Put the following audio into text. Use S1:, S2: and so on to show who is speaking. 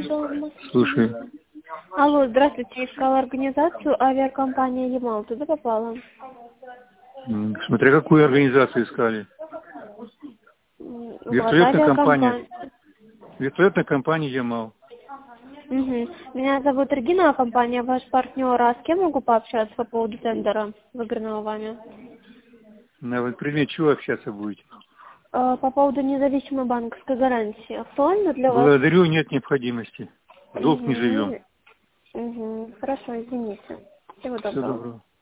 S1: Слушай.
S2: Алло, здравствуйте, искала организацию авиакомпания Ямал. Туда попала?
S1: Смотря какую организацию искали. Вертолетная компания. Вертолетная компания Ямал.
S2: Угу. Меня зовут Регина, компания ваш партнер. А с кем могу пообщаться по поводу тендера, выигранного вами?
S1: На предмет чего общаться будете?
S2: По поводу независимой банковской гарантии. Актуально для вас?
S1: Благодарю, нет необходимости. Долг не живем.
S2: Хорошо, извините. Всего доброго.
S1: Всего доброго.